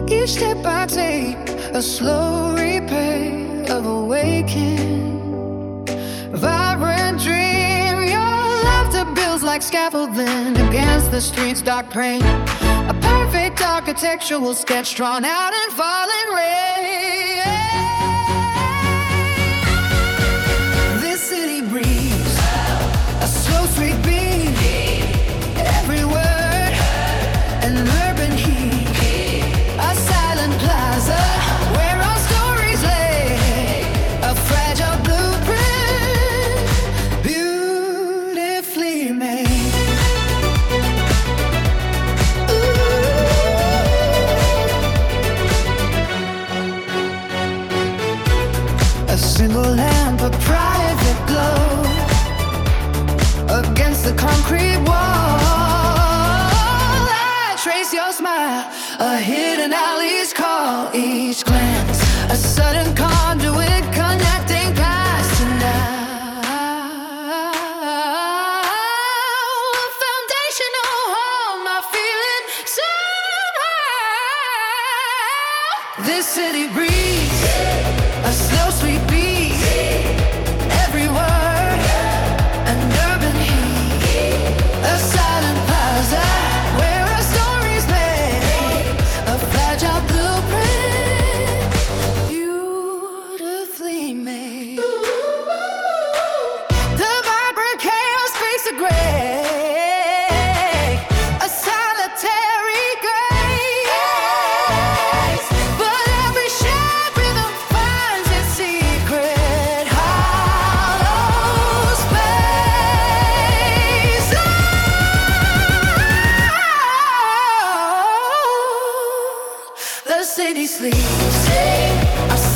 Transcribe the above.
Each step I take, a slow replay of awakening. Vibrant dream, your laughter builds like scaffolding against the street's dark pain. A perfect architectural sketch drawn out in falling rain. This city breathes a slow, sweet beat. Every word an urban heat. A silent plaza where our stories lay. A fragile blueprint, beautifully made. A single lamp, a private glow against the concrete wall. I trace your smile, a hidden alley's call. Each glance, a sudden conduit connecting past and now. A foundational home, my feeling somehow. This city breathes a slow, sweet beat. Every word an urban heat. A silent plaza where our stories lay. A fragile blueprint, beautifully made. The vibrant chaos speaks a gray, a solitary grace. But every shared rhythm finds its secret hollow space. Oh, the city sleeps, our